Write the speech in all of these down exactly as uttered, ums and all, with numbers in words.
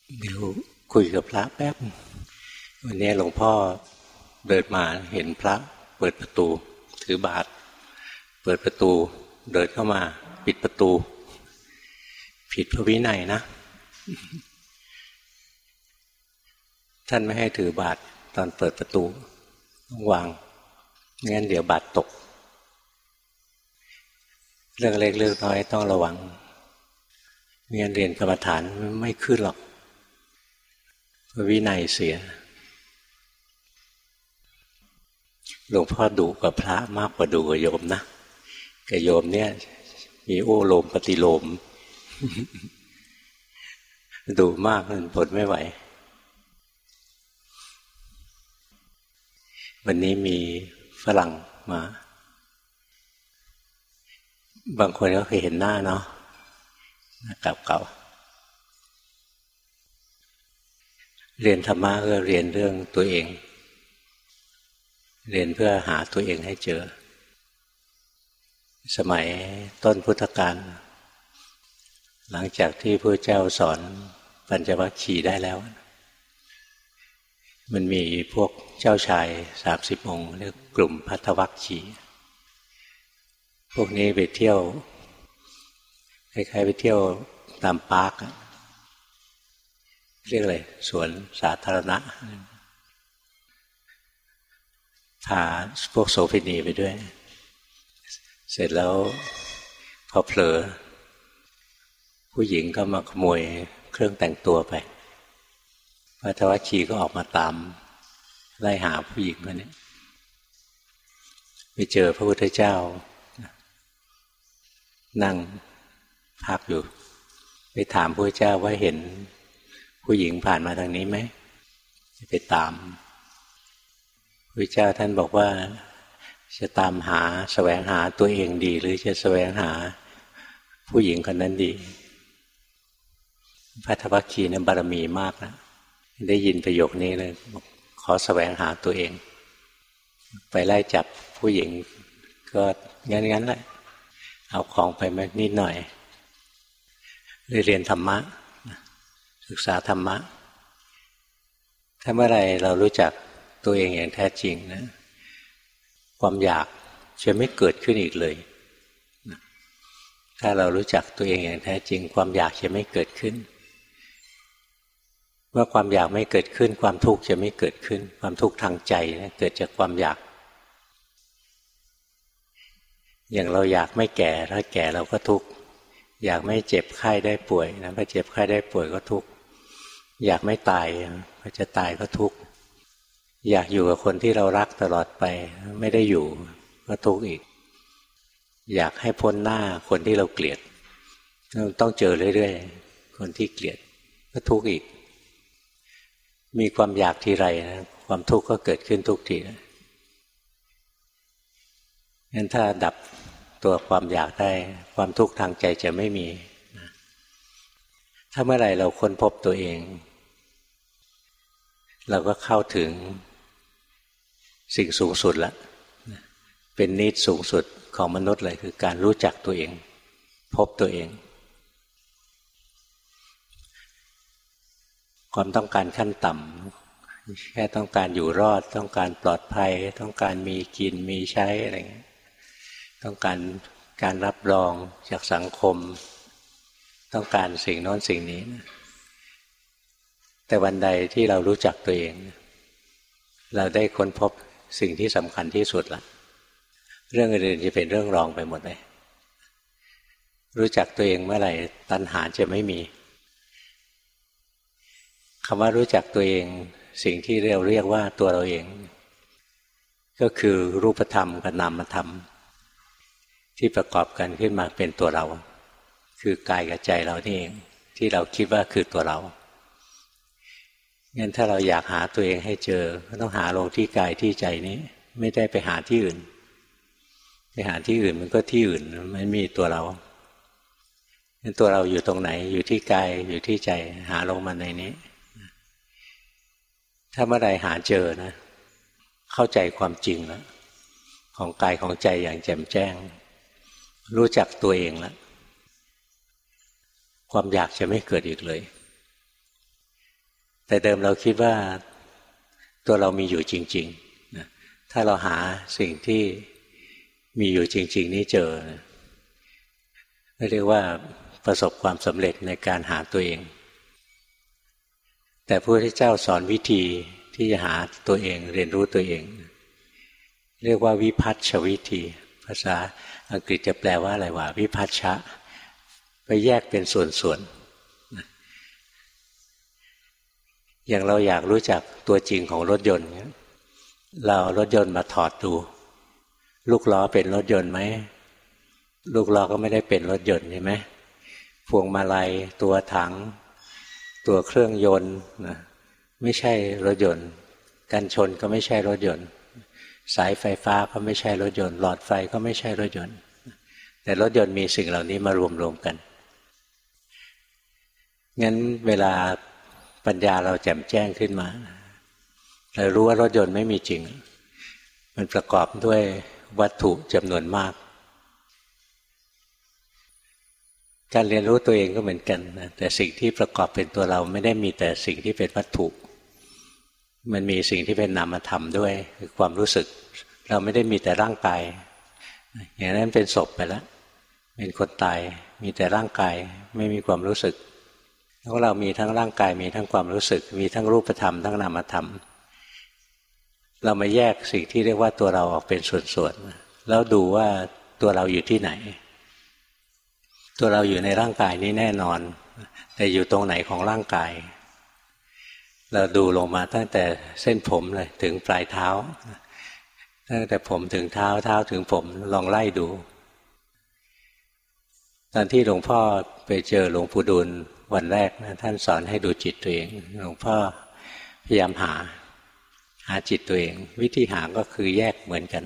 เดี๋ยวคุยกับพระแป๊บวันนี้หลวงพ่อเดินมาเห็นพระเปิดประตูถือบาตรเปิดประตูเดินเข้ามาปิดประตูผิดพระวินัยนะ ท่านไม่ให้ถือบาตรตอนเปิดประตูต้องวางงั้นเดี๋ยวบาตรตกเรื่องเล็กเรื่องน้อยต้องระวังเรียนเรียนกรรมฐานไม่ขึ้นหรอกวินัยเสียหลวงพ่อดุกับพระมากกว่าดุกับโยมนะกับโยมเนี่ยมีโอ้โลมปฏิโลม ดุมากมันทนไม่ไหววันนี้มีฝรั่งมาบางคนก็เคยเห็นหน้าเนาะหน้าเก่าๆเรียนธรรมะก็เรียนเรื่องตัวเองเรียนเพื่อหาตัวเองให้เจอสมัยต้นพุทธกาลหลังจากที่พระเจ้าสอนปัญจวัคคีย์ได้แล้วมันมีพวกเจ้าชายสามสิบองค์เรียกกลุ่มภัททวัคคีย์พวกนี้ไปเที่ยวคล้ายๆไปเที่ยวตามปาร์คเรียกอะไรสวนสาธารณะพาพวกโสเภณีไปด้วยเสร็จแล้วพอเผลอผู้หญิงก็มาขโมยเครื่องแต่งตัวไปพระธวัชชีก็ออกมาตามไล่หาผู้หญิงคนนี้ไปเจอพระพุทธเจ้านั่งพักอยู่ไปถามพระพุทธเจ้าว่าเห็นผู้หญิงผ่านมาทางนี้ไหมจะไปตามพระเจ้าท่านบอกว่าจะตามหาแสวงหาตัวเองดีหรือจะแสวงหาผู้หญิงคนนั้นดีพระธวัคคีย์นั้นบารมีมากนะได้ยินประโยคนี้เลยขอแสวงหาตัวเองไปไล่จับผู้หญิงก็งั้นๆแหละเอาของไปมานิดหน่อยเลยเรียนธรรมะศึกษาธรรมะถ้าเมื่อไรเรารู้จักตัวเองอย่างแท้จริงนะความอยากจะไม่เกิดขึ้นอีกเลยถ้าเรารู้จักตัวเองอย่างแท้จริงความอยากจะไม่เกิดขึ้นเมื่อความอยากไม่เกิดขึ้นความทุกข์จะไม่เกิดขึ้นความทุกข์ทางใจนะเกิดจากความอยากอย่างเราอยากไม่แก่ถ้าแก่เราก็ทุกข์อยากไม่เจ็บไข้ได้ป่วยนะพอเจ็บไข้ได้ป่วยก็ทุกข์อยากไม่ตายพอจะตายก็ทุกข์อยากอยู่กับคนที่เรารักตลอดไปไม่ได้อยู่ก็ทุกข์อีกอยากให้พ้นหน้าคนที่เราเกลียดต้องเจอเรื่อยๆคนที่เกลียดก็ทุกข์อีกมีความอยากทีไรนะความทุกข์ก็เกิดขึ้นทุกทีนะงั้นถ้าดับตัวความอยากได้ความทุกข์ทางใจจะไม่มีนะถ้าเมื่อไหร่เราค้นพบตัวเองเราก็เข้าถึงสิ่งสูงสุดละเป็นนิดสูงสุดของมนุษย์เลยคือการรู้จักตัวเองพบตัวเองความต้องการขั้นต่ำแค่ต้องการอยู่รอดต้องการปลอดภัยต้องการมีกินมีใช้อะไรเงี้ยต้องการการรับรองจากสังคมต้องการสิ่งโน้นสิ่งนี้นะแต่วันใดที่เรารู้จักตัวเองเราได้ค้นพบสิ่งที่สำคัญที่สุดละเรื่องอื่นๆจะเป็นเรื่องรองไปหมดเลยรู้จักตัวเองเมื่อไหร่ตัณหาจะไม่มีคำว่ารู้จักตัวเองสิ่งที่เราเรียกว่าตัวเราเองก็คือรูปธรรมกับนามธรรมที่ประกอบกันขึ้นมาเป็นตัวเราคือกายกับใจเรานี่เองที่เราคิดว่าคือตัวเรางั้นถ้าเราอยากหาตัวเองให้เจอก็ต้องหาลงที่กายที่ใจนี้ไม่ได้ไปหาที่อื่นไปหาที่อื่นมันก็ที่อื่นไม่มีตัวเรางั้นตัวเราอยู่ตรงไหนอยู่ที่กายอยู่ที่ใจหาลงมาในนี้ถ้าเมื่อใดหาเจอนะเข้าใจความจริงแล้วของกายของใจอย่างแจ่มแจ้งรู้จักตัวเองแล้วความอยากจะไม่เกิดอีกเลยแต่เดิมเราคิดว่าตัวเรามีอยู่จริงๆนะถ้าเราหาสิ่งที่มีอยู่จริงๆนี้เจอเรียกว่าประสบความสำเร็จในการหาตัวเองแต่พระพุทธเจ้าสอนวิธีที่จะหาตัวเองเรียนรู้ตัวเองเรียกว่าวิพัชชวิธีภาษาอังกฤษจะแปลว่าอะไรวะวิพัชชะไปแยกเป็นส่วนๆอย่างเราอยากรู้จักตัวจริงของรถยนต์เราเอารถยนต์มาถอดดูลูกล้อเป็นรถยนต์ไหมลูกล้อก็ไม่ได้เป็นรถยนต์ใช่ไหมพวงมาลัยตัวถังตัวเครื่องยนต์นะไม่ใช่รถยนต์กันชนก็ไม่ใช่รถยนต์สายไฟฟ้าก็ไม่ใช่รถยนต์หลอดไฟก็ไม่ใช่รถยนต์แต่รถยนต์มีสิ่งเหล่านี้มารวมๆกันงั้นเวลาปัญญาเราแจ่มแจ้งขึ้นมาเรารู้ว่ารถยนต์ไม่มีจริงมันประกอบด้วยวัตถุจำนวนมากการเรียนรู้ตัวเองก็เหมือนกันนะแต่สิ่งที่ประกอบเป็นตัวเราไม่ได้มีแต่สิ่งที่เป็นวัตถุมันมีสิ่งที่เป็นนามธรรมด้วยคือความรู้สึกเราไม่ได้มีแต่ร่างกายอย่างนั้นเป็นศพไปแล้วเป็นคนตายมีแต่ร่างกายไม่มีความรู้สึกแล้วเรามีทั้งร่างกายมีทั้งความรู้สึกมีทั้งรูปธรรมทั้งนามธรรมเรามาแยกสิ่งที่เรียกว่าตัวเราออกเป็นส่วนๆแล้วดูว่าตัวเราอยู่ที่ไหนตัวเราอยู่ในร่างกายนี้แน่นอนแต่อยู่ตรงไหนของร่างกายเราดูลงมาตั้งแต่เส้นผมเลยถึงปลายเท้าตั้งแต่ผมถึงเท้าเท้าถึงผมลองไล่ดูตอนที่หลวงพ่อไปเจอหลวงปู่ดูลวันแรกนะท่านสอนให้ดูจิตตัวเองหลวงพ่อพยายามหาหาจิตตัวเองวิธีหาก็คือแยกเหมือนกัน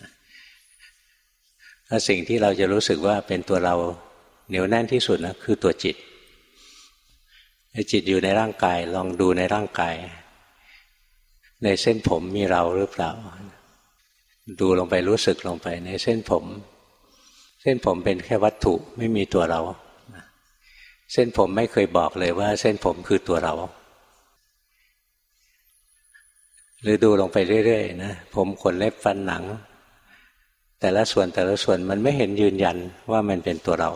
แล้วสิ่งที่เราจะรู้สึกว่าเป็นตัวเราเหนียวแน่นที่สุดนะคือตัวจิตจิตอยู่ในร่างกายลองดูในร่างกายในเส้นผมมีเราหรือเปล่าดูลงไปรู้สึกลงไปในเส้นผมเส้นผมเป็นแค่วัตถุไม่มีตัวเราเส้นผมไม่เคยบอกเลยว่าเส้นผมคือตัวเราหรือดูลงไปเรื่อยๆนะผมขนเล็บฟันหนังแต่ละส่วนแต่ละส่วนมันไม่เห็นยืนยันว่ามันเป็นตัวเรา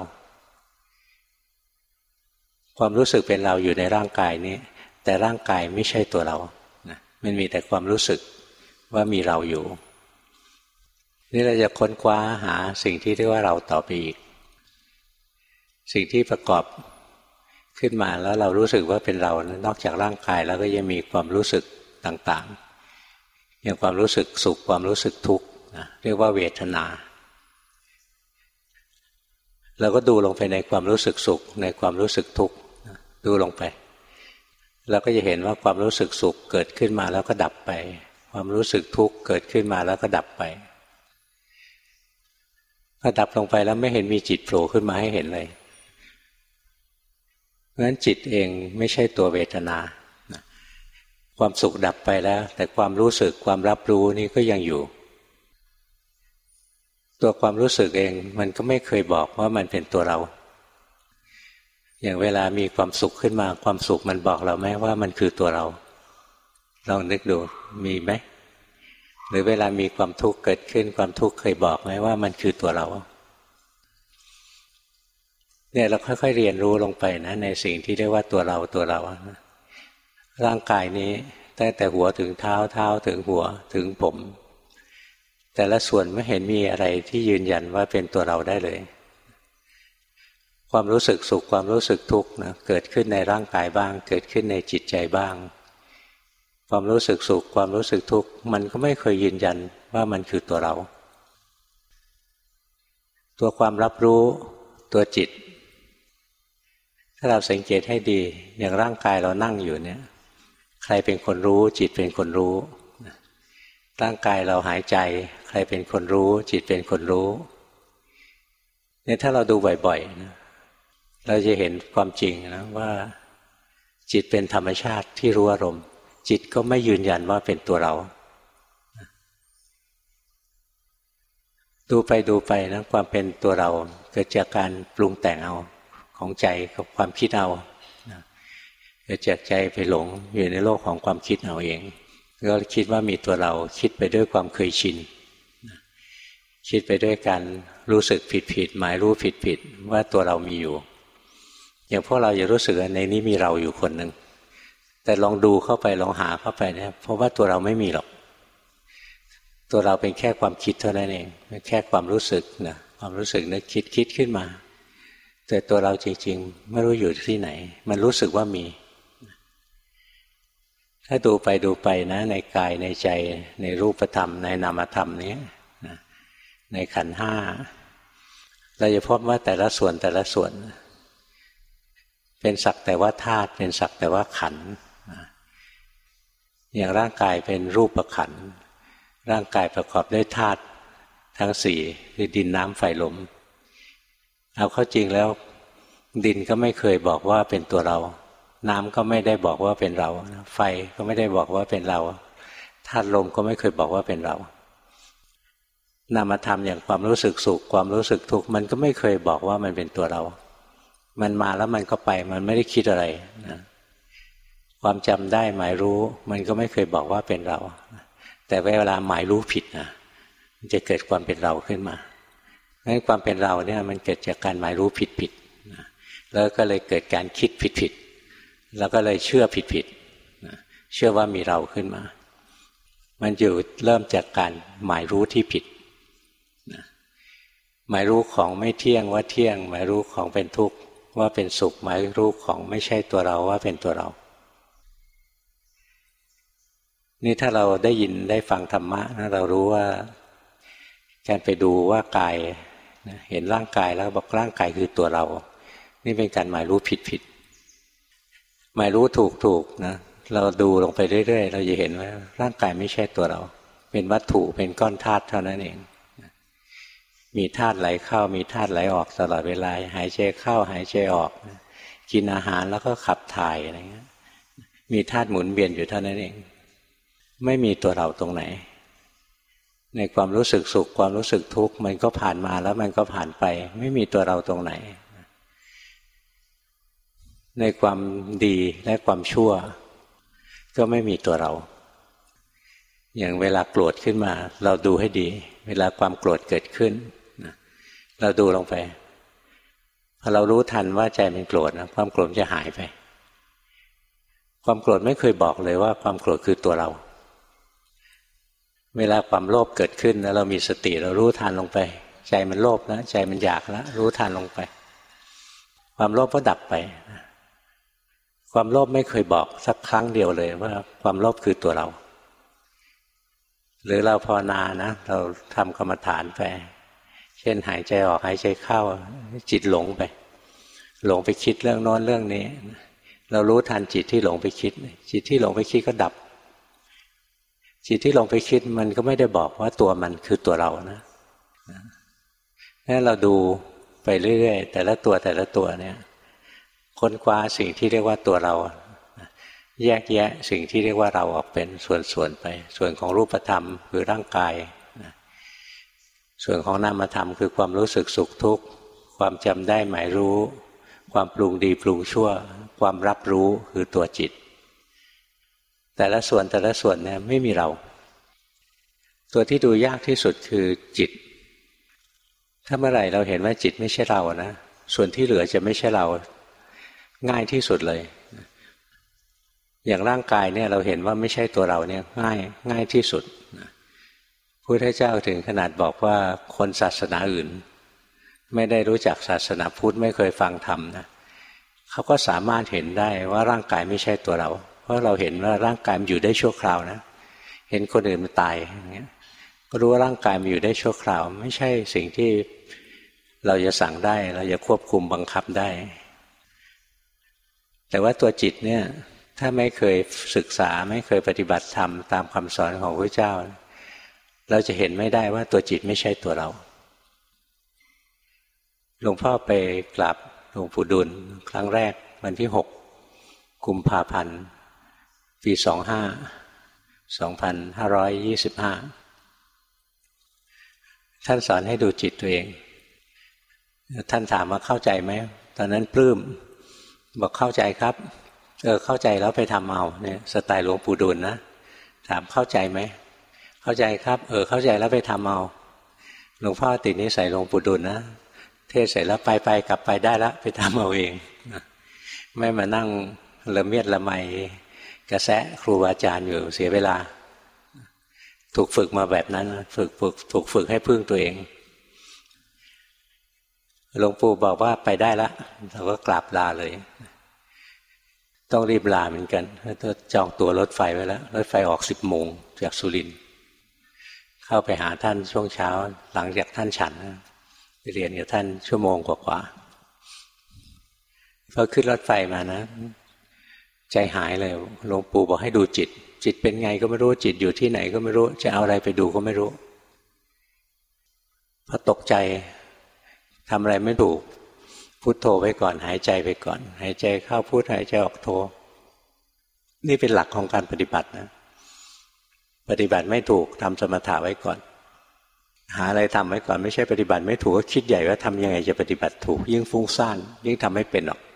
ความรู้สึกเป็นเราอยู่ในร่างกายนี้แต่ร่างกายไม่ใช่ตัวเรานะมันมีแต่ความรู้สึกว่ามีเราอยู่นี่เราจะค้นคว้าหาสิ่งที่เรียกว่าเราต่อไปอีกสิ่งที่ประกอบขึ้นมาแล้วเรารู้สึกว่าเป็นเรานอกจากร่างกายแล้วก็ยังมีความรู้สึกต่างๆอย่างความรู้สึกสุขความรู้สึกทุกข์นะเรียกว่าเวทนาเราก็ดูลงไปในความรู้สึกสุขในความรู้สึกทุกข์ดูลงไปเราก็จะเห็นว่าความรู้สึกสุขเกิดขึ้นมาแล้วก็ดับไปความรู้สึกทุกข์เกิดขึ้นมาแล้วก็ดับไปพอดับลงไปแล้วไม่เห็นมีจิตโผล่ขึ้นมาให้เห็นเลยเพราะฉะนั้นจิตเองไม่ใช่ตัวเวทนาความสุขดับไปแล้วแต่ความรู้สึกความรับรู้นี่ก็ยังอยู่ตัวความรู้สึกเองมันก็ไม่เคยบอกว่ามันเป็นตัวเราอย่างเวลามีความสุขขึ้นมาความสุขมันบอกเราไหมว่ามันคือตัวเราลองนึกดูมีไหมหรือเวลามีความทุกข์เกิดขึ้นความทุกข์เคยบอกไหมว่ามันคือตัวเราเนี่ยเราค่อยๆเรียนรู้ลงไปนะในสิ่งที่เรียกว่าตัวเราตัวเราร่างกายนี้ตั้งแต่หัวถึงเท้าเท้าถึงหัวถึงผมแต่ละส่วนไม่เห็นมีอะไรที่ยืนยันว่าเป็นตัวเราได้เลยความรู้สึกสุขความรู้สึกทุกข์นะเกิดขึ้นในร่างกายบ้างเกิดขึ้นในจิตใจบ้างความรู้สึกสุขความรู้สึกทุกข์มันก็ไม่เคยยืนยันว่ามันคือตัวเราตัวความรับรู้ตัวจิตถ้าเราสังเกตให้ดีอย่างร่างกายเรานั่งอยู่เนี่ยใครเป็นคนรู้จิตเป็นคนรู้ร่างกายเราหายใจใครเป็นคนรู้จิตเป็นคนรู้เนี่ยถ้าเราดูบ่อยๆนะเราจะเห็นความจริงนะว่าจิตเป็นธรรมชาติที่รู้อารมณ์จิตก็ไม่ยืนยันว่าเป็นตัวเราดูไปดูไปนะความเป็นตัวเราเกิดจากการปรุงแต่งเอาของใจกับความคิดเอาจะแจกใจไปหลงอยู่ในโลกของความคิดเอาเองก็คิดว่ามีตัวเราคิดไปด้วยความเคยชินคิดไปด้วยการรู้สึกผิดๆหมายรู้ผิดๆว่าตัวเรามีอยู่อย่างพวกเราจะรู้สึกว่าในนี้มีเราอยู่คนหนึ่งแต่ลองดูเข้าไปลองหาเข้าไปนะเพราะว่าตัวเราไม่มีหรอกตัวเราเป็นแค่ความคิดเท่านั้นเองเป็นแค่ความรู้สึกนะความรู้สึกนึกคิดคิดขึ้นมาแต่ตัวเราจริงๆไม่รู้อยู่ที่ไหนมันรู้สึกว่ามีถ้าดูไปดูไปนะในกายในใจในรูปธรรมในนามธรรมนี้ในขันธ์ห้าเราจะพบว่าแต่ละส่วนแต่ละส่วนเป็นสักแต่ว่าธาตุเป็นสักแต่ว่าขันธ์อย่างร่างกายเป็นรูปขันธ์ร่างกายประกอบด้วยธาตุทั้งสี่คือดินน้ำไฟลมเอาเข้าจริงแล้วดินก็ไม่เคยบอกว่าเป็นตัวเราน้ำก็ไม่ได้บอกว่าเป็นเราไฟก็ไม่ได้บอกว่าเป็นเราธาตุลมก็ไม่เคยบอกว่าเป็นเรานามธรรมอย่างความรู้สึกสุขความรู้สึกทุกข์มันก็ไม่เคยบอกว่ามันเป็นตัวเรามันมาแล้วมันก็ไปมันไม่ได้คิดอะไรนะความจำได้หมายรู้มันก็ไม่เคยบอกว่าเป็นเราแต่เวลาหมายรู้ผิดนะมันจะเกิดความเป็นเราขึ้นมางั้นความเป็นเราเนี่ยมันเกิดจากการหมายรู้ผิดๆนะแล้วก็เลยเกิดการคิดผิดๆแล้วก็เลยเชื่อผิดๆนะเชื่อว่ามีเราขึ้นมามันอยู่เริ่มจากการหมายรู้ที่ผิดนะหมายรู้ของไม่เที่ยงว่าเที่ยงหมายรู้ของเป็นทุกข์ว่าเป็นสุขหมายรู้ของไม่ใช่ตัวเราว่าเป็นตัวเรานี่ถ้าเราได้ยินได้ฟังธรรมะนะเรารู้ว่าการไปดูว่ากายเห็นร่างกายแล้วบอกร่างกายคือตัวเรานี่เป็นการหมายรู้ผิดๆหมายรู้ถูกๆนะเราดูลงไปเรื่อยๆเราจะเห็นว่าร่างกายไม่ใช่ตัวเราเป็นวัตถุเป็นก้อนธาตุเท่านั้นเองมีธาตุไหลเข้ามีธาตุไหลออกตลอดเวลาหายใจเข้าหายใจออกกินอาหารแล้วก็ขับถ่ายอะไรเงี้ยมีธาตุหมุนเวียนอยู่เท่านั้นเองไม่มีตัวเราตรงไหนในความรู้สึกสุขความรู้สึกทุกข์มันก็ผ่านมาแล้วมันก็ผ่านไปไม่มีตัวเราตรงไหนในความดีและความชั่วก็ไม่มีตัวเราอย่างเวลาโกรธขึ้นมาเราดูให้ดีเวลาความโกรธเกิดขึ้นเราดูลงไปพอเรารู้ทันว่าใจมันโกรธนะความโกรธจะหายไปความโกรธไม่เคยบอกเลยว่าความโกรธคือตัวเราเวลาความโลภเกิดขึ้นแล้วเรามีสติเรารู้ทันลงไปใจมันโลภแล้วใจมันอยากแล้วรู้ทันลงไปความโลภก็ดับไปความโลภไม่เคยบอกสักครั้งเดียวเลยว่าความโลภคือตัวเราหรือเราภาวนานะเราทำกรรมฐานไปเช่นหายใจออกหายใจเข้าจิตหลงไปหลงไปคิดเรื่องโน้นเรื่องนี้เรารู้ทันจิตที่หลงไปคิดจิตที่หลงไปคิดก็ดับจิตที่หลงไปคิดมันก็ไม่ได้บอกว่าตัวมันคือตัวเรานะนั่นเราดูไปเรื่อยๆแต่ละตัวแต่ละตัวเนี่ยค้นคว้าสิ่งที่เรียกว่าตัวเราแยกแยะสิ่งที่เรียกว่าเราออกเป็นส่วนๆไปส่วนของรูปธรรมคือร่างกายส่วนของนามธรรมคือความรู้สึกสุขทุกข์ความจำได้หมายรู้ความปรุงดีปรุงชั่วความรับรู้คือตัวจิตแต่ละส่วนแต่ละส่วนเนี่ยไม่มีเราตัวที่ดูยากที่สุดคือจิตถ้าเมื่อไหร่เราเห็นว่าจิตไม่ใช่เรานะส่วนที่เหลือจะไม่ใช่เราง่ายที่สุดเลยอย่างร่างกายเนี่ยเราเห็นว่าไม่ใช่ตัวเราเนี่ยง่ายง่ายที่สุดพระพุทธเจ้าถึงขนาดบอกว่าคนศาสนาอื่นไม่ได้รู้จักศาสนาพุทธไม่เคยฟังธรรมนะเขาก็สามารถเห็นได้ว่าร่างกายไม่ใช่ตัวเราเพราะเราเห็นว่าร่างกายมันอยู่ได้ชั่วคราวนะเห็นคนอื่นมันตายอย่างเงี้ยก็รู้ว่าร่างกายมันอยู่ได้ชั่วคราวไม่ใช่สิ่งที่เราจะสั่งได้เราจะควบคุมบังคับได้แต่ว่าตัวจิตเนี่ยถ้าไม่เคยศึกษาไม่เคยปฏิบัติธรรมตามคำสอนของพระเจ้าเราจะเห็นไม่ได้ว่าตัวจิตไม่ใช่ตัวเราหลวงพ่อไปกราบหลวงปู่ดุลครั้งแรกวันที่หกกุมภาพันธ์ปีสองห้าสองพันห้าร้อยยี่สิบห้าท่านสอนให้ดูจิตตัวเองท่านถามว่าเข้าใจไหมตอนนั้นปลื้มบอกเข้าใจครับเออเข้าใจแล้วไปทำเอาเนี่ยสไตล์หลวงปู่ดูลนะถามเข้าใจไหมเข้าใจครับเออเข้าใจแล้วไปทำเอาหลวงพ่อติดนิสัยหลวงปู่ดูลนะเทศเสร็จแล้วไปไปกลับไปได้แล้วไปทำเอาเองไม่มานั่งละเมียดละไมกระแสครูอาจารย์อยู่เสียเวลาถูกฝึกมาแบบนั้นฝึกฝึกถูกฝึกให้พึ่งตัวเองหลวงปู่บอกว่าไปได้แล้วเราก็กราบลาเลยต้องรีบลาเหมือนกันต้องจองตั๋วรถไฟไว้แล้วรถไฟออกสิบโมงจากสุรินทร์เข้าไปหาท่านช่วงเช้าหลังจากท่านฉันไปเรียนกับท่านชั่วโมงกว่าๆพอขึ้นรถไฟมานะใจหายเลยหลวงปู่บอกให้ดูจิตจิตเป็นไงก็ไม่รู้จิตอยู่ที่ไหนก็ไม่รู้จะเอาอะไรไปดูก็ไม่รู้พอตกใจทำอะไรไม่ถูกพุทโธไว้ก่อนหายใจไปก่อนหายใจเข้าพุทหายใจออกโธนี่เป็นหลักของการปฏิบัตินะปฏิบัติไม่ถูกทำสมถะไว้ก่อนหาอะไรทำไว้ก่อนไม่ใช่ปฏิบัติไม่ถูกก็คิดใหญ่ว่าทำยังไงจะปฏิบัติถูกยิ่งฟุ้งซ่านยิ่งทำไม่เป็นหรอก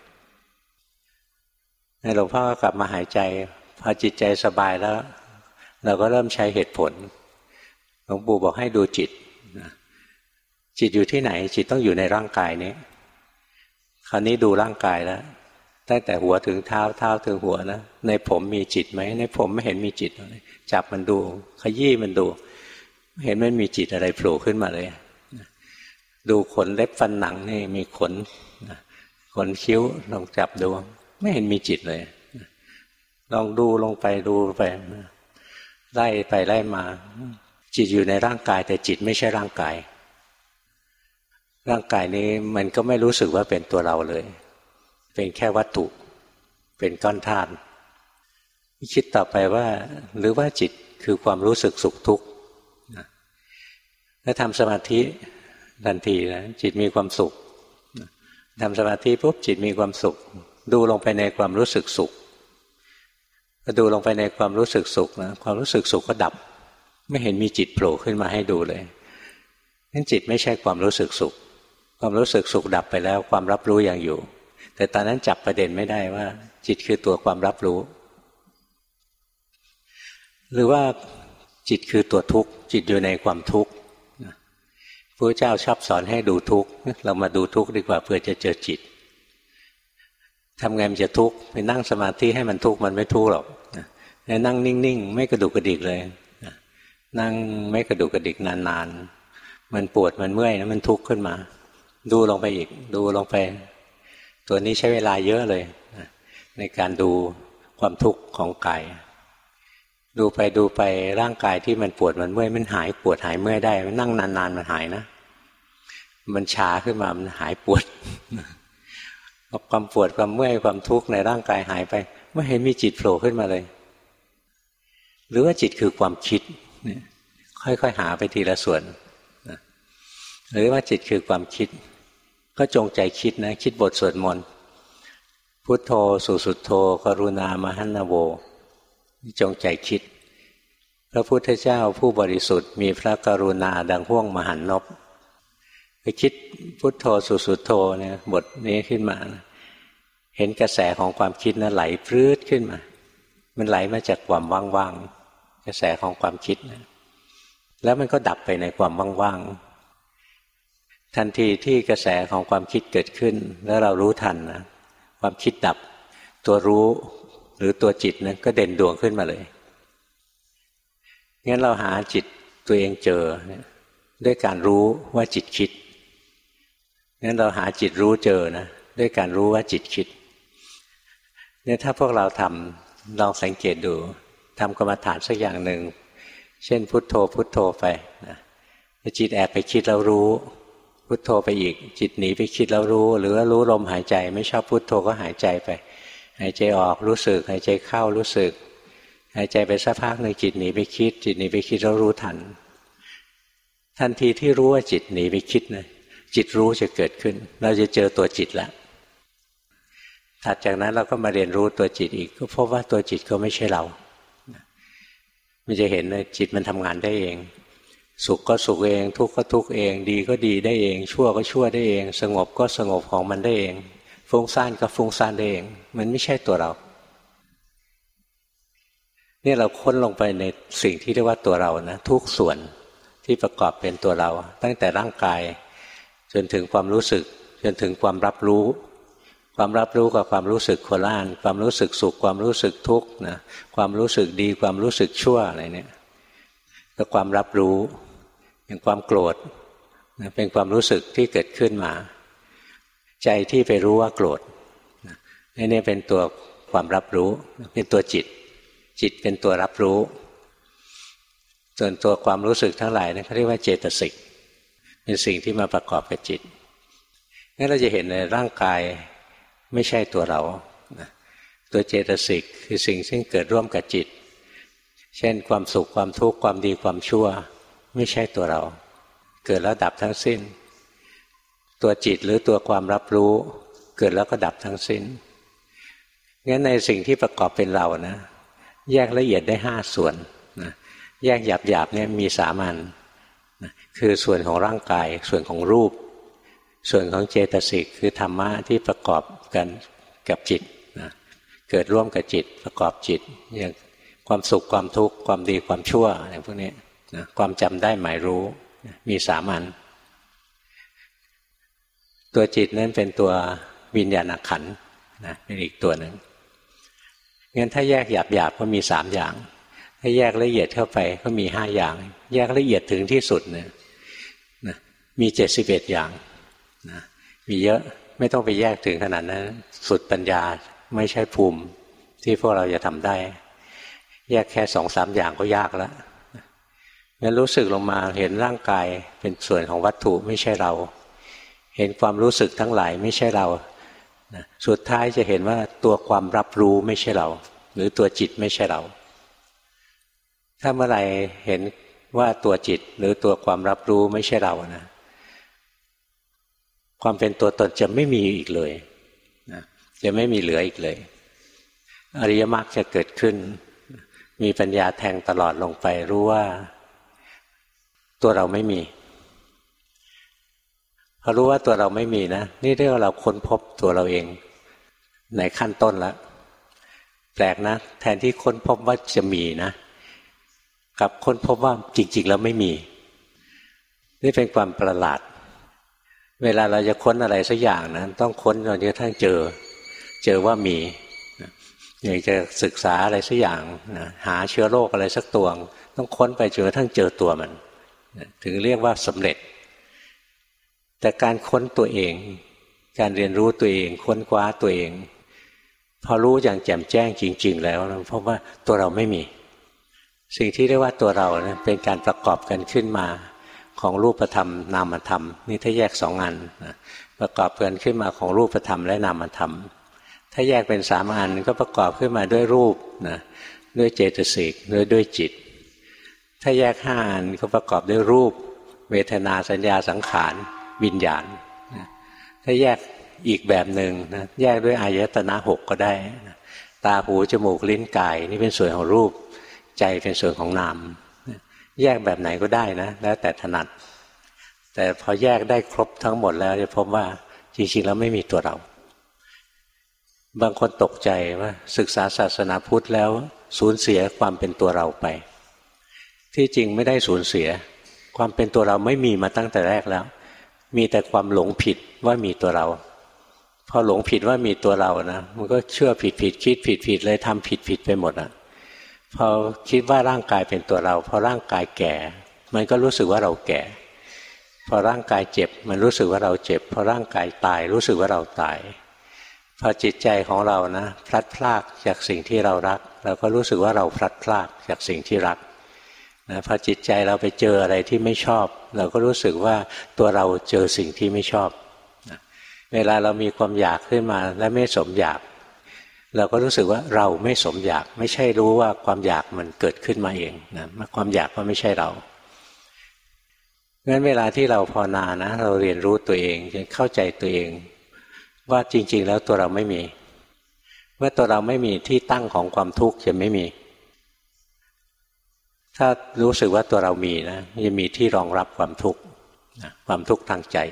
หลวงพ่อก็กลับมาหายใจพอจิตใจสบายแล้วเราก็เริ่มใช้เหตุผลหลวงปู่บอกให้ดูจิตจิตอยู่ที่ไหนจิตต้องอยู่ในร่างกายนี้คราวนี้ดูร่างกายแล้วตั้งแต่หัวถึงเท้าเท้าถึงหัวนะในผมมีจิตไหมในผมไม่เห็นมีจิตเลยจับมันดูขยี้มันดูไม่เห็นมันมีจิตอะไรโผล่ขึ้นมาเลยดูขนเล็บฟันหนังนี่มีขนขนคิ้วลองจับดูไม่เห็นมีจิตเลยลองดูลงไปดูไปไล่ไปไล่มาจิตอยู่ในร่างกายแต่จิตไม่ใช่ร่างกายร่างกายนี้มันก็ไม่รู้สึกว่าเป็นตัวเราเลยเป็นแค่วัตถุเป็นก้อนธาตุคิดต่อไปว่าหรือว่าจิตคือความรู้สึกสุขทุกข์ถ้าทำสมาธิทันทีนะจิตมีความสุขทำสมาธิปุ๊บจิตมีความสุขดูลงไปในความรู้สึกสุขก็ดูลงไปในความรู้สึกสุขนะความรู้สึกสุขก็ดับไม่เห็นมีจิตโผล่ขึ้นมาให้ดูเลยนั่นจิตไม่ใช่ความรู้สึกสุขความรู้สึกสุขดับไปแล้วความรับรู้ยังอยู่แต่ตอนนั้นจับประเด็นไม่ได้ว่าจิตคือตัวความรับรู้หรือว่าจิตคือตัวทุกข์จิตอยู่ในความทุกข์พระเจ้าชอบสอนให้ดูทุกข์เรามาดูทุกข์ดีกว่าเพื่อจะเจอจิตทำไงมันจะทุกข์ไปนั่งสมาธิให้มันทุกข์มันไม่ทุกข์หรอกนั่งนิ่งๆไม่กระดุกกระดิกเลยนั่งไม่กระดุกกระดิกนานๆมันปวดมันเมื่อยนะมันทุกข์ขึ้นมาดูลงไปอีกดูลงไปตัวนี้ใช้เวลาเยอะเลยในการดูความทุกข์ของกายดูไปดูไปร่างกายที่มันปวดมันเมื่อยมันหายปวดหายเมื่อยได้มันนั่งนานๆมันหายนะมันชาขึ้นมามันหายปวดความปวดความเมื่อยความทุกข์ในร่างกายหายไปไม่เห็นมีจิตโผล่ขึ้นมาเลยหรือว่าจิตคือความคิดค่อยๆหาไปทีละส่วนหรือว่าจิตคือความคิดก็จงใจคิดนะคิดบทสวดมนต์พุทโธสุสุทโธกรุณามหันนโวจงใจคิดพระพุทธเจ้าผู้บริสุทธิ์มีพระกรุณาดังห้วงมหันนบไปคิดพุทโธสุสุทโธเนี่ยบทนี้ขึ้นมาเห็นกระแสของความคิดนะไหลพรื้ดขึ้นมามันไหลมาจากความว่างๆกระแสของความคิดนะแล้วมันก็ดับไปในความว่างๆทันทีที่กระแสของความคิดเกิดขึ้นแล้วเรารู้ทันนะความคิดดับตัวรู้หรือตัวจิตนั้นก็เด่นดวงขึ้นมาเลยงั้นเราหาจิตตัวเองเจอด้วยการรู้ว่าจิตคิดงั้นเราหาจิตรู้เจอนะด้วยการรู้ว่าจิตคิดเนี่ยถ้าพวกเราทำลองสังเกตดูทำกรรมฐานสักอย่างหนึ่งเช่นพุทโธพุทโธไปนะจิตแอบไปคิดแล้วรู้พุทโธไปอีกจิตหนีไปคิดแล้วรู้หรือว่ารู้ลมหายใจไม่ชอบพุทโธก็หายใจไปหายใจออกรู้สึกหายใจเข้ารู้สึกหายใจไปสักพักหนึ่งจิตหนีไปคิดจิตหนีไปคิดแล้วรู้ทันทันทีที่รู้ว่าจิตหนีไปคิดนะจิตรู้จะเกิดขึ้นเราจะเจอตัวจิตแล้วถัดจากนั้นเราก็มาเรียนรู้ตัวจิตอีกก็พบว่าตัวจิตก็ไม่ใช่เรามันจะเห็นเลยจิตมันทำงานได้เองสุขก็สุขเองทุกข์ก็ทุกข์เองดีก็ดีได้เองชั่วก็ชั่วได้เองสงบก็สงบของมันได้เองฟุ้งซ่านก็ฟุ้งซ่านได้เองมันไม่ใช่ตัวเรานี่เราค้นลงไปในสิ่งที่เรียกว่าตัวเรานะทุกส่วนที่ประกอบเป็นตัวเราตั้งแต่ร่างกายจนถึงความรู้สึกจนถึงความรับรู้ความรับรู้กับความรู้สึกโคล่านความรู้สึกสุขความรู้สึกทุกข์นะความรู้สึกดีความรู้สึกชั่วอะไรเนี่ยก็ความรับรู้อย่างความโกรธนะเป็นความรู้สึกที่เกิดขึ้นมาใจที่ไปรู้ว่าโกรธนี่เป็นตัวความรับรู้เป็นตัวจิตจิตเป็นตัวรับรู้ส่วนตัวความรู้สึกทั้งหลายนั้นเขาเรียกว่าเจตสิกเป็นสิ่งที่มาประกอบกับจิตงั้นเราจะเห็นในร่างกายไม่ใช่ตัวเราตัวเจตสิกคือสิ่งที่เกิดร่วมกับจิตเช่นความสุขความทุกข์ความดีความชั่วไม่ใช่ตัวเราเกิดแล้วดับทั้งสิ้นตัวจิตหรือตัวความรับรู้เกิดแล้วก็ดับทั้งสิ้นงั้นในสิ่งที่ประกอบเป็นเรานะแยกละเอียดได้ห้าส่วนนะแยกหยาบๆเนี่ยมีสามอันนะคือส่วนของร่างกายส่วนของรูปส่วนของเจตสิกคือธรรมะที่ประกอบกันกับจิตนะเกิดร่วมกับจิตประกอบจิตอย่างความสุขความทุกข์ความดีความชั่วอะไรพวกนี้นะความจำได้หมายรู้นะมีสามอันตัวจิตนั้นเป็นตัววิญญาณขันธ์นะเป็นอีกตัวหนึ่งงั้นถ้าแยกหยาบๆก็มีสามอย่างถ้าแยกละเอียดเข้าไปก็มีห้าอย่างแยกละเอียดถึงที่สุดเนี่ยนะมีเจ็ดสิบเอ็ดอย่างนะมีเยอะไม่ต้องไปแยกถึงขนาดนั้นสุดปัญญาไม่ใช่ภูมิที่พวกเราจะทำได้แยกแค่สองสามอย่างก็ยากแล้วงั้นรู้สึกลงมาเห็นร่างกายเป็นส่วนของวัตถุไม่ใช่เราเห็นความรู้สึกทั้งหลายไม่ใช่เราสุดท้ายจะเห็นว่าตัวความรับรู้ไม่ใช่เราหรือตัวจิตไม่ใช่เราถ้าเมื่อไหร่เห็นว่าตัวจิตหรือตัวความรับรู้ไม่ใช่เรานะความเป็นตัวตนจะไม่มีอีกเลยนะจะไม่มีเหลืออีกเลยอริยมรรคจะเกิดขึ้นมีปัญญาแทงตลอดลงไปรู้ว่าตัวเราไม่มีพอรู้ว่าตัวเราไม่มีนะนี่เรียกว่าเราค้นพบตัวเราเองในขั้นต้นแล้วแปลกนะแทนที่ค้นพบว่าจะมีนะกลับค้นพบว่าจริงๆแล้วไม่มีนี่เป็นความประหลาดเวลาเราจะค้นอะไรสักอย่างนะต้องค้นจนกระทั่งเจอเจอว่ามีอยากจะศึกษาอะไรสักอย่างนะหาเชื้อโรคอะไรสักตัวต้องค้นไปจนกระทั่งเจอตัวมันถึงเรียกว่าสำเร็จแต่การค้นตัวเองการเรียนรู้ตัวเองค้นคว้าตัวเองพอรู้อย่างแจ่มแจ้งจริงๆแล้วเพราะว่าตัวเราไม่มีสิ่งที่เรียกว่าตัวเรานะเป็นการประกอบกันขึ้นมาของรูปธรรมนามธรรมนี่ถ้าแยกสองอันนะประกอบกันขึ้นมาของรูปธรรมและนามธรรมถ้าแยกเป็นสามอันก็ประกอบขึ้นมาด้วยรูปนะด้วยเจตสิกด้วยด้วยจิตถ้าแยกห้าอันก็ประกอบด้วยรูปเวทนาสัญญาสังขารวิญญาณถ้าแยกอีกแบบหนึ่งนะแยกด้วยอายตนะหกก็ได้นะตาหูจมูกลิ้นกายนี่เป็นส่วนของรูปใจเป็นส่วนของนามแยกแบบไหนก็ได้นะแล้วแต่ถนัดแต่พอแยกได้ครบทั้งหมดแล้วจะพบว่าจริงๆแล้วไม่มีตัวเราบางคนตกใจว่าศึกษาศาสนาพุทธแล้วสูญเสียความเป็นตัวเราไปที่จริงไม่ได้สูญเสียความเป็นตัวเราไม่มีมาตั้งแต่แรกแล้วมีแต่ความหลงผิดว่ามีตัวเราพอหลงผิดว่ามีตัวเรานะมันก็เชื่อผิดผิดคิดผิดผิดเลยทำผิดผิดไปหมดอ่ะพอคิดว่าร่างกายเป็นตัวเราพอร่างกายแก่มันก็รู้สึกว่าเราแก่พอร่างกายเจ็บมันรู้สึกว่าเราเจ็บพอร่างกายตายรู้สึกว่าเราตายพอจิตใจของเรานะพลัดพรากจากสิ่งที่เรารักเราก็รู้สึกว่าเราพลัดพรากจากสิ่งที่รักนะพอจิตใจเราไปเจออะไรที่ไม่ชอบเราก็รู้สึกว่าตัวเราเจอสิ่งที่ไม่ชอบนะเวลาเรามีความอยากขึ้นมาและไม่สมอยากเราก็รู้สึกว่าเราไม่สมอยากไม่ใช่รู้ว่าความอยากมันเกิดขึ้นมาเองนะความอยากก็ไม่ใช่เรางั้นเวลาที่เราภาวนานะเราเรียนรู้ตัวเองจนเข้าใจตัวเองว่าจริงๆแล้วตัวเราไม่มีเมื่อตัวเราไม่มีที่ตั้งของความทุกข์จะไม่มีถ้ารู้สึกว่าตัวเรามีนะจะมีที่รองรับความทุกข์ความทุกข์ทางใจ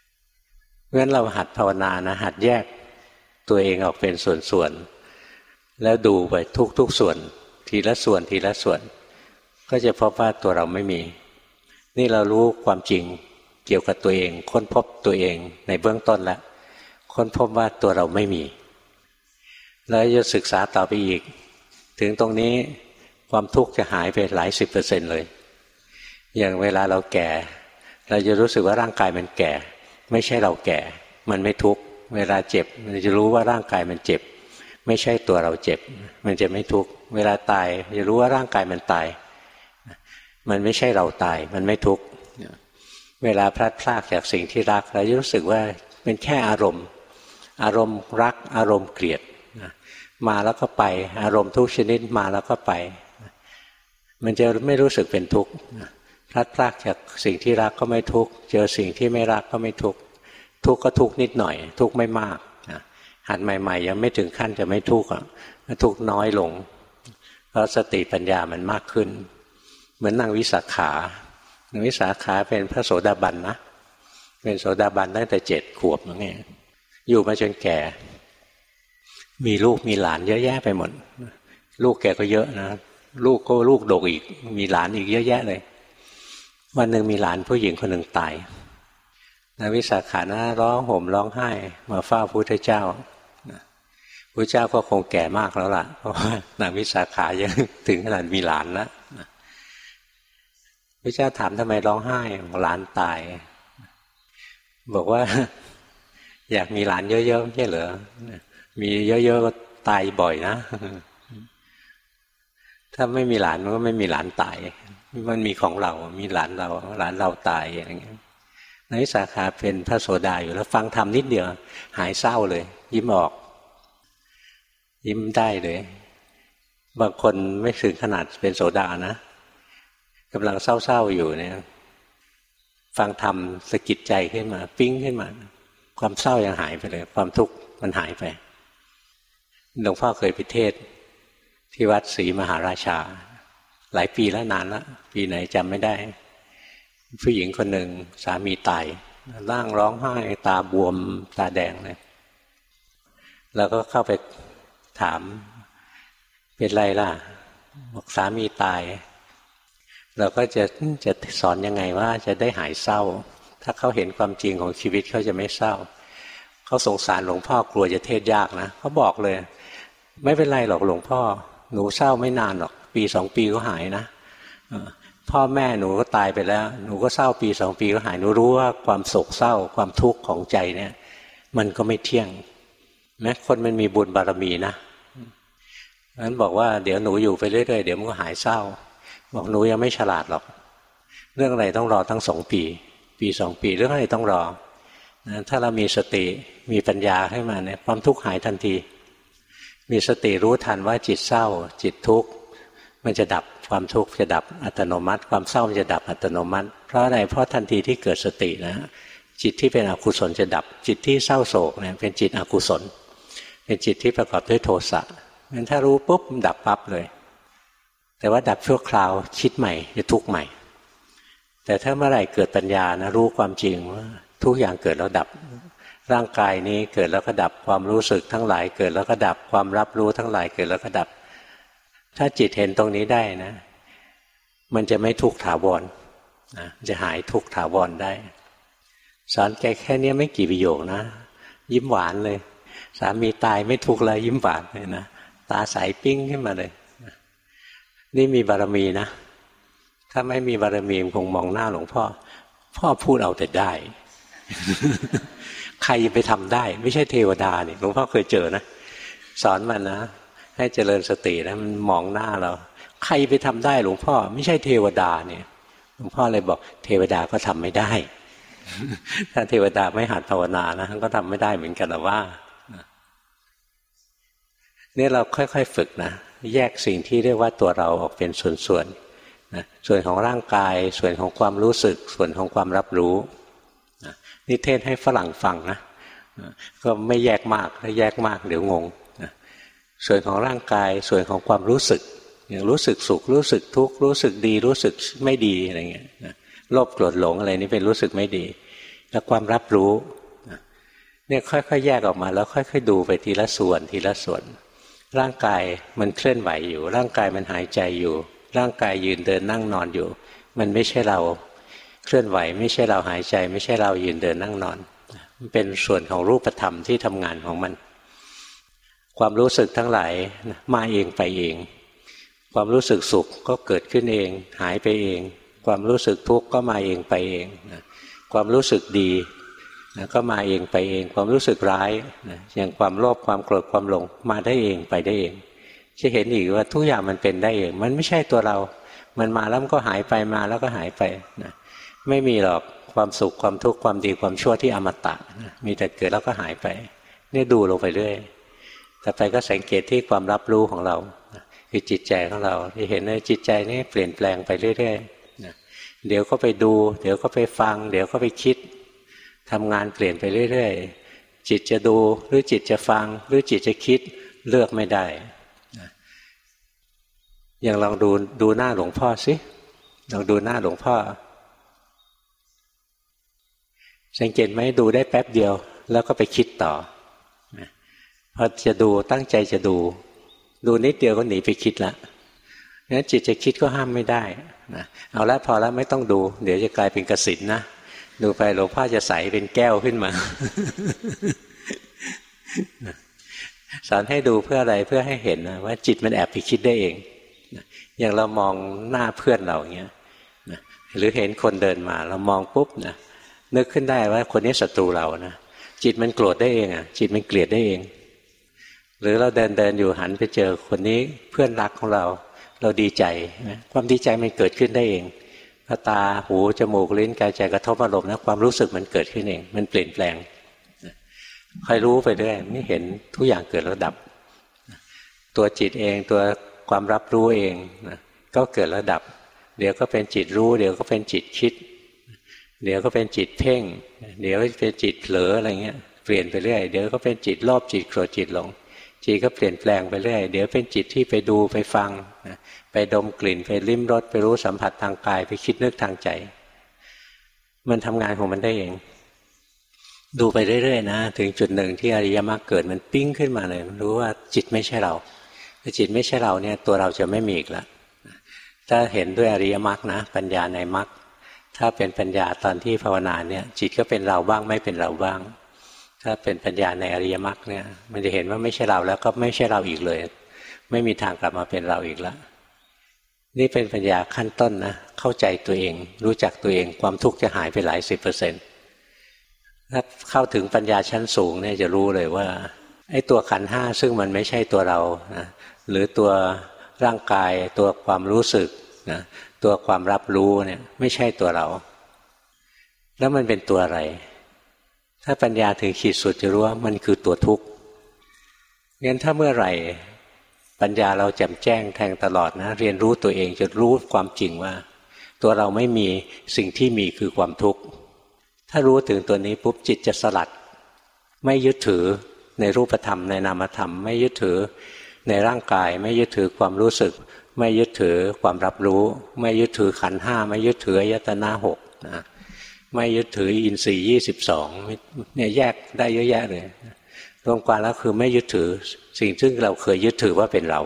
เพราะฉะนั้นเราหัดภาวนานะหัดแยกตัวเองออกเป็นส่วนๆแล้วดูไปทุกๆส่วนทีละส่วนทีละส่วนก็จะพบว่าตัวเราไม่มีนี่เรารู้ความจริงเกี่ยวกับตัวเองค้นพบตัวเองในเบื้องต้นแล้วค้นพบว่าตัวเราไม่มีแล้วจะศึกษาต่อไปอีกถึงตรงนี้ความทุกข์จะหายไปหลายสิบเปอร์เซ็นต์เลยอย่างเวลาเราแก่เราจะรู้สึกว่าร่างกายมันแก่ไม่ใช่เราแก่มันไม่ทุกข์เวลาเจ็บมันจะรู้ว่าร่างกายมันเจ็บไม่ใช่ตัวเราเจ็บมันจะไม่ทุกข์เวลาตายจะรู้ว่าร่างกายมันตายมันไม่ใช่เราตายมันไม่ทุกข์เวลาพลัดพรากจากสิ่งที่รักเราจะรู้สึกว่าเป็นแค่อารมณ์อารมณ์รักอารมณ์เกลียดมาแล้วก็ไปอารมณ์ทุกชนิดมาแล้วก็ไปมันจะไม่รู้สึกเป็นทุกข์พลัดพรากจากสิ่งที่รักก็ไม่ทุกข์เจอสิ่งที่ไม่รักก็ไม่ทุกข์ทุกข์ก็ทุกข์นิดหน่อยทุกข์ไม่มากหัดใหม่ๆยังไม่ถึงขั้นจะไม่ทุกข์ทุกข์น้อยลงเพราะสติปัญญามันมากขึ้นเหมือนนางวิสาขานางวิสาขาเป็นพระโสดาบันนะเป็นโสดาบันตั้งแต่เจ็ดขวบนั่นเองอยู่มาจนแก่มีลูกมีหลานเยอะแยะไปหมดลูกแกก็เยอะนะลูกก็ลูกดกอีกมีหลานอีกเยอะแยะเลยวันหนึ่งมีหลานผู้หญิงคนหนึ่งตายนางวิสาขานะร้องห่มร้องไห้มาเฝ้าพระพุทธเจ้าพระเจ้าก็คงแก่มากแล้วล่ะเพราะว่านางวิสาขายังถึงขนาดมีหลานแล้วพระเจ้าถามทำไมร้องไห้หลานตายบอกว่าอยากมีหลานเยอะๆไม่ใช่เหรอมีเยอะๆก็ตายบ่อยนะถ้าไม่มีหลานมันก็ไม่มีหลานตายมันมีของเรามีหลานเราหลานเราตายอย่างเงี้ยนางวิสาขาเป็นพระโสดาอยู่แล้วฟังธรรมนิดเดียวหายเศร้าเลยยิ้มออกยิ้มได้เลยบางคนไม่ถึงขนาดเป็นโสดานะกำลังเศร้าๆอยู่เนี่ยฟังธรรมสะกิดใจขึ้นมาปิ๊งขึ้นมาความเศร้ายังหายไปเลยความทุกข์มันหายไปหลวงพ่อเคยไปเทศน์ที่วัดศรีมหาราชาหลายปีแล้วนานแล้วปีไหนจำไม่ได้ผู้หญิงคนหนึ่งสามีตายร่างร้องไห้ตาบวมตาแดงเลยแล้วก็เข้าไปถามเป็นไรล่ะบอกสามีตายเราก็จะจะสอนยังไงว่าจะได้หายเศร้าถ้าเขาเห็นความจริงของชีวิตเขาจะไม่เศร้าเขาสงสารหลวงพ่อกลัวจะเทศยากนะเขาบอกเลยไม่เป็นไรหรอกหลวงพ่อหนูเศร้าไม่นานหรอกปีสองปีก็หายนะพ่อแม่หนูก็ตายไปแล้วหนูก็เศร้าปีสองปีก็หายหนูรู้ว่าความโศกเศร้าความทุกข์ของใจเนี่ยมันก็ไม่เที่ยงแม้คนมันมีบุญบารมีนะนั้นบอกว่าเดี๋ยวหนูอยู่ไปเรื่อยๆเดี๋ยวมันก็หายเศร้าบอกหนูยังไม่ฉลาดหรอกเรื่องอะไรต้องรอทั้งสองปีปีสองปีเรื่องอะไรต้องรอนะถ้าเรามีสติมีปัญญาขึ้นมาเนี่ยความทุกข์หายทันทีมีสติรู้ทันว่าจิตเศร้าจิตทุกข์มันจะดับความทุกข์จะดับอัตโนมัติความเศร้ามันจะดับอัตโนมัติเพราะอะไรเพราะทันทีที่เกิดสตินะจิตที่เป็นอกุศลจะดับจิตที่เศร้าโศกเนี่ยเป็นจิตอกุศลเป็นจิตที่ประกอบด้วยโทสะงั้นถ้ารู้ปุ๊บดับปั๊บเลยแต่ว่าดับชั่วคราวคิดใหม่จะทุกข์ใหม่แต่ถ้าเมื่อไหร่เกิดปัญญานะรู้ความจริงว่าทุกอย่างเกิดแล้วดับร่างกายนี้เกิดแล้วก็ดับความรู้สึกทั้งหลายเกิดแล้วก็ดับความรับรู้ทั้งหลายเกิดแล้วก็ดับถ้าจิตเห็นตรงนี้ได้นะมันจะไม่ทุกข์ถาวรนะจะหายทุกข์ถาวรได้สอนแกแค่นี้ไม่กี่ประโยคนะยิ้มหวานเลยสามีตายไม่ทุกข์เลยยิ้มหวานเลยนะตาใสปิ้งขึ้นมาเลยนี่มีบารมีนะถ้าไม่มีบารมีคงมองหน้าหลวงพ่อพ่อพูดเอาแต่ได้ ใครไปทำได้ไม่ใช่เทวดาเนี่ยหลวงพ่อเคยเจอนะสอนมันนะให้เจริญสตินะมันมองหน้าเราใครไปทำได้หลวงพ่อไม่ใช่เทวดาเนี่ยหลวงพ่อเลยบอกเทวดาก็ทำไม่ได้ ถ้าเทวดาไม่หัดภาวนานะก็ทำไม่ได้เหมือนกันนะว่านี่เราค่อยๆฝึกนะแยกสิ่งที่เรียกว่าตัวเราออกเป็นส่วนๆนะส่วนของร่างกายส่วนของความรู้สึกส่วนของความรับรู้นะนี่เทศให้ฝรั่งฟังนะก็ไม่แยกมากถ้าแยกมากเดี๋ยวงงนะส่วนของร่างกายส่วนของความรู้สึกอย่างรู้สึกสุขรู้สึกทุกข์รู้สึกดีรู้สึกไม่ดีอะไรเงี้ยนะโลภโกรธหลงอะไรนี่เป็นรู้สึกไม่ดีแล้วความรับรู้นะเนี่ยค่อยๆแยกออกมาแล้วค่อยๆดูไปทีละส่วนทีละส่วนร่างกายมันเคลื่อนไหวอยู่ร่างกายมันหายใจอยู่ร่างกายยืนเดินนั่งนอนอยู่มันไม่ใช่เราเคลื่อนไหวไม่ใช่เราหายใจไม่ใช่เรายืนเดินนั่งนอนมันเป็นส่วนของรูปธรรมที่ทำงานของมันความรู้สึกทั้งหลายมาเองไปเองความรู้สึกสุขก็เกิดขึ้นเองหายไปเองความรู้สึกทุกข์ก็มาเองไปเองความรู้สึกดีก็มาเองไปเองความรู้สึกร้ายอย่างความโลภความโกรธความหลงมาได้เองไปได้เองจะเห็นอีกว่าทุกอย่างมันเป็นได้เองมันไม่ใช่ตัวเรามันมาแล้วมันก็หายไปมาแล้วก็หายไปนะไม่มีหรอกความสุขความทุกข์ความดีความชั่วที่อมตะนะมีแต่เกิดแล้วก็หายไปนี่ดูลงไปเรื่อยต่อไปก็สังเกตที่ความรับรู้ของเราคือจิตใจของเราที่เห็นว่าจิตใจนี่เปลี่ยนแปลงไปเรื่อยๆนะเดี๋ยวก็ไปดูเดี๋ยวก็ไปฟังเดี๋ยวก็ไปคิดทำงานเปลี่ยนไปเรื่อยๆจิตจะดูหรือจิตจะฟังหรือจิตจะคิดเลือกไม่ได้นะอย่างลองดูดูหน้าหลวงพ่อสิลองดูหน้าหลวงพ่อสังเกตไหมดูได้แป๊บเดียวแล้วก็ไปคิดต่อนะพอจะดูตั้งใจจะดูดูนิดเดียวก็หนีไปคิดละงั้นจิตจะคิดก็ห้ามไม่ได้นะเอาละพอแล้วไม่ต้องดูเดี๋ยวจะกลายเป็นกสิณนะดูไปหลวงพ่อจะใสเป็นแก้วขึ้นมา สอนให้ดูเพื่ออะไรเพื่อให้เห็นนะว่าจิตมันแอบไปคิดได้เองนะอย่างเรามองหน้าเพื่อนเราอย่างเงี้ยนะหรือเห็นคนเดินมาเรามองปุ๊บนะนึกขึ้นได้ว่าคนนี้ศัตรูเรานะจิตมันโกรธได้เองอ่ะจิตมันเกลียดได้เองหรือเราเดินเดินอยู่หันไปเจอคนนี้เพื่อนรักของเราเราดีใจนะความดีใจมันเกิดขึ้นได้เองตาหูจมูกลิ้นกายใจกระทบอารมณ์นะความรู้สึกมันเกิดขึ้นเองมันเปลี่ยนแปลงคอยรู้ไปเรื่อยไม่เห็นทุกอย่างเกิดแล้วดับตัวจิตเองตัวความรับรู้เองนะก็เกิดแล้วดับเดี๋ยวก็เป็นจิตรู้เดี๋ยวก็เป็นจิตคิดเดี๋ยวก็เป็นจิตเพ่งเดี๋ยวก็เป็นจิตเผลออะไรเงี้ยเปลี่ยนไปเรื่อยเดี๋ยวก็เป็นจิตโลภจิตโกรธจิตหลงจิตก็เปลี่ยนแปลงไปเรื่อยเดี๋ยวเป็นจิตที่ไปดูไปฟังนะไปดมกลิ่นไปลิ้มรสไปรู้สัมผัสทางกายไปคิดนึกทางใจมันทำงานของมันได้เองดูไปเรื่อยๆนะถึงจุดหนึ่งที่อริยมรรคเกิดมันปิ้งขึ้นมาเลยมันรู้ว่าจิตไม่ใช่เราถ้าจิตไม่ใช่เราเนี่ยตัวเราจะไม่มีอีกแล้วถ้าเห็นด้วยอริยมรรคนะปัญญาในมรรคถ้าเป็นปัญญาตอนที่ภาวนาเนี่ยจิตก็เป็นเราบ้างไม่เป็นเราบ้างถ้าเป็นปัญญาในอริยมรรคเนี่ยมันจะเห็นว่าไม่ใช่เราแล้วก็ไม่ใช่เราอีกเลยไม่มีทางกลับมาเป็นเราอีกแล้วนี่เป็นปัญญาขั้นต้นนะเข้าใจตัวเองรู้จักตัวเองความทุกข์จะหายไปหลายสิบเปอร์เซ็นต์ถ้าเข้าถึงปัญญาชั้นสูงเนี่ยจะรู้เลยว่าไอ้ตัวขันธ์ห้าซึ่งมันไม่ใช่ตัวเรานะหรือตัวร่างกายตัวความรู้สึกนะตัวความรับรู้เนี่ยไม่ใช่ตัวเราแล้วมันเป็นตัวอะไรถ้าปัญญาถึงขีดสุดจะรู้ว่ามันคือตัวทุกข์งั้นถ้าเมื่อไหร่ปัญญาเราแจ่มแจ้งแทงตลอดนะเรียนรู้ตัวเองจะรู้ความจริงว่าตัวเราไม่มีสิ่งที่มีคือความทุกข์ถ้ารู้ถึงตัวนี้ปุ๊บจิตจะสลัดไม่ยึดถือในรูปธรรมในนามธรรมไม่ยึดถือในร่างกายไม่ยึดถือความรู้สึกไม่ยึดถือความรับรู้ไม่ยึดถือขันธ์ห้าไม่ยึดถืออายตนะหกนะไม่ยึดถืออินทรีย์ยี่สิบสองเนี่ยแยกได้เยอะแยะเลยรวมกันแล้วคือไม่ยึดถือสิ่งซึ่งเราเคยยึดถือว่าเป็นเรา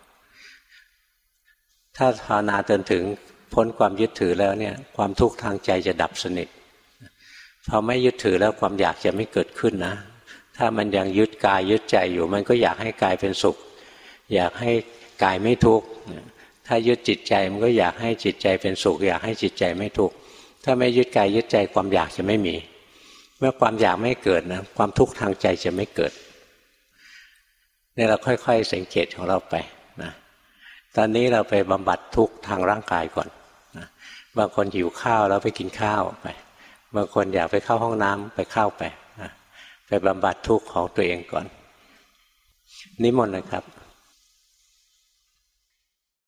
ถ้าภาวนาจนถึงพ้นความยึดถือแล้วเนี่ยความทุกข์ทางใจจะดับสนิทพอไม่ยึดถือแล้วความอยากจะไม่เกิดขึ้นนะถ้ามันยังยึดกายยึดใจอยู่มันก็อยากให้กายเป็นสุขอยากให้กายไม่ทุกข์ถ้ายึดจิตใจมันก็อยากให้จิตใจเป็นสุขอยากให้จิตใจไม่ทุกข์ถ้าไม่ยึดกายยึดใจความอยากจะไม่มีเมื่อความอยากไม่เกิดนะความทุกข์ทางใจจะไม่เกิดนี่เราค่อยๆสังเกตของเราไปนะตอนนี้เราไปบำบัดทุกข์ทางร่างกายก่อนนะบางคนหิวข้าวแล้วไปกินข้าวไปบางคนอยากไปเข้าห้องน้ำไปเข้าไปนะไปบำบัดทุกข์ของตัวเองก่อนนิมนต์เลยครับ